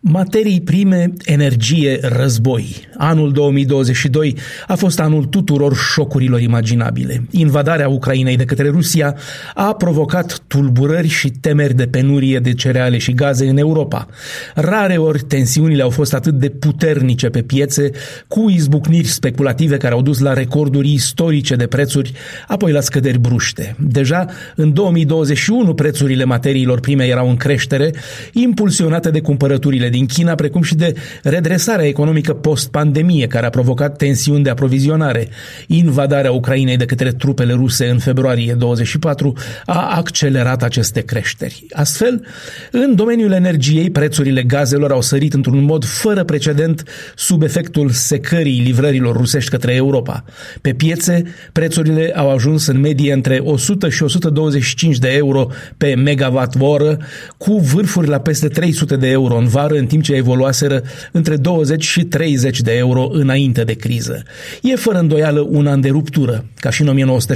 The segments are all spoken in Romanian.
Materii prime, energie, război. Anul 2022 a fost anul tuturor șocurilor imaginabile. Invadarea Ucrainei de către Rusia a provocat tulburări și temeri de penurie de cereale și gaze în Europa. Rare ori tensiunile au fost atât de puternice pe piețe, cu izbucniri speculative care au dus la recorduri istorice de prețuri, apoi la scăderi bruște. Deja în 2021 prețurile materiilor prime erau în creștere, impulsionate de cumpărăturile din China, precum și de redresarea economică post-pandemie, care a provocat tensiuni de aprovizionare. Invadarea Ucrainei de către trupele ruse în februarie 24 a accelerat aceste creșteri. Astfel, în domeniul energiei, prețurile gazelor au sărit într-un mod fără precedent sub efectul secării livrărilor rusești către Europa. Pe piețe, prețurile au ajuns în medie între 100 și 125 de euro pe megawatt-oră, cu vârfuri la peste 300 de euro în vară, în timp ce evoluaseră între 20 și 30 de euro înainte de criză. E fără îndoială un an de ruptură. Ca și în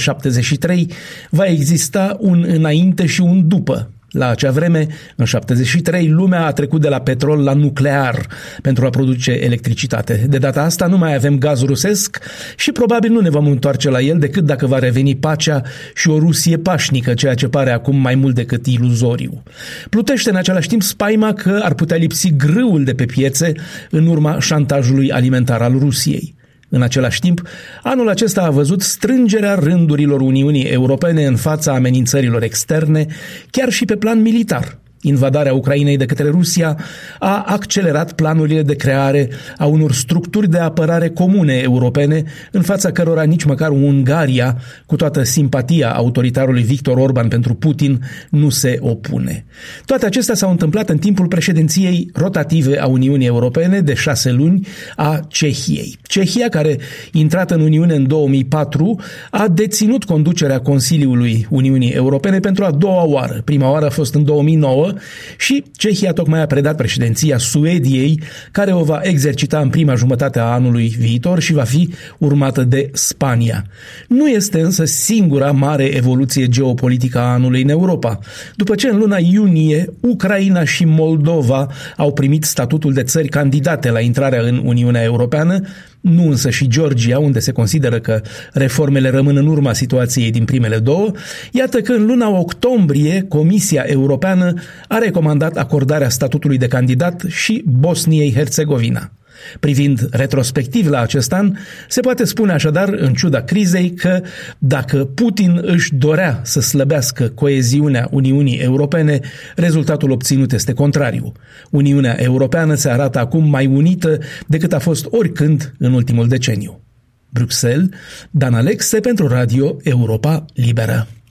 1973, va exista un înainte și un după. La acea vreme, în 73, lumea a trecut de la petrol la nuclear pentru a produce electricitate. De data asta nu mai avem gaz rusesc și probabil nu ne vom întoarce la el decât dacă va reveni pacea și o Rusie pașnică, ceea ce pare acum mai mult decât iluzoriu. Plutește în același timp spaima că ar putea lipsi grâul de pe piețe în urma șantajului alimentar al Rusiei. În același timp, anul acesta a văzut strângerea rândurilor Uniunii Europene în fața amenințărilor externe, chiar și pe plan militar. Invadarea Ucrainei de către Rusia a accelerat planurile de creare a unor structuri de apărare comune europene, în fața cărora nici măcar Ungaria, cu toată simpatia autoritarului Viktor Orban pentru Putin, nu se opune. Toate acestea s-au întâmplat în timpul președinției rotative a Uniunii Europene de 6 luni a Cehiei. Cehia, care intrată în Uniune în 2004, a deținut conducerea Consiliului Uniunii Europene pentru a doua oară. Prima oară a fost în 2009, și Cehia tocmai a predat președinția Suediei, care o va exercita în prima jumătate a anului viitor și va fi urmată de Spania. Nu este însă singura mare evoluție geopolitică a anului în Europa. După ce în luna iunie Ucraina și Moldova au primit statutul de țări candidate la intrarea în Uniunea Europeană, nu însă și Georgia, unde se consideră că reformele rămân în urma situației din primele două, iată că în luna octombrie Comisia Europeană a recomandat acordarea statutului de candidat și Bosniei-Herțegovina. Privind retrospectiv la acest an, se poate spune așadar, în ciuda crizei, că dacă Putin își dorea să slăbească coeziunea Uniunii Europene, rezultatul obținut este contrariu. Uniunea Europeană se arată acum mai unită decât a fost oricând în ultimul deceniu. Bruxelles, Dan Alexe pentru Radio Europa Liberă.